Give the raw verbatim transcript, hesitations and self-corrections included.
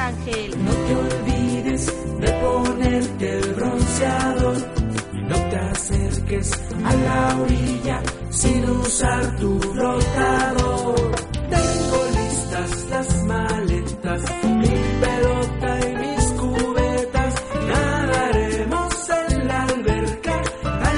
Ángel. No te olvides de ponerte el bronceador y no te acerques a la orilla sin usar tu flotador. Tengo listas